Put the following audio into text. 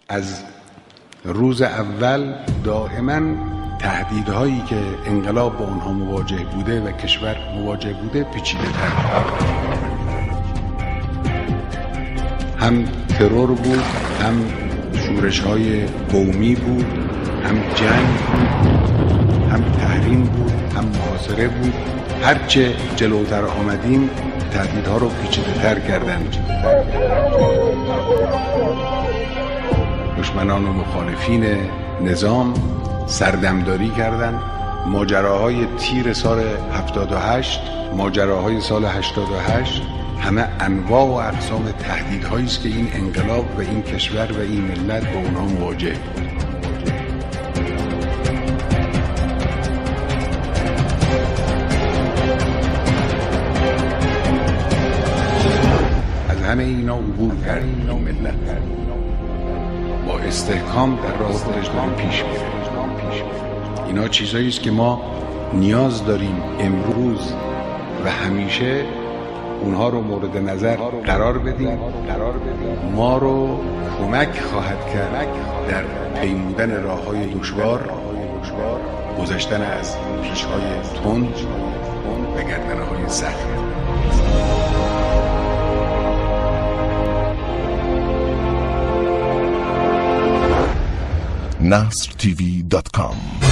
از روز اول دائما تهدیدهایی که انقلاب با اونها مواجه بوده و کشور مواجه بوده پیچیده تر، هم ترور بود، هم شورش‌های قومی بود، هم جنگ بود، هم تحریم بود، هم محاصره بود. هرچه جلوتر آمدیم تهدیدها رو پیچیده تر کردن. دشمنان و مخالفین نظام سردمداری کردند. ماجراهای تیر سال 78، ماجراهای سال 88 همه انواع و اقسام تهدیدهایی است که این انقلاب و این کشور و این ملت با اونها مواجه بود. از همه اینا عبور کردیم. این ملت با استحکام در راه خودش داره پیش میره. اینا چیزایی است که ما نیاز داریم امروز و همیشه اونها رو مورد نظر قرار بدیم. ما رو کمک خواهد کرد در پیمودن راه‌های دشوار، گذشتن از پیش‌های تند و گردنه‌های سخت. nasrtv.com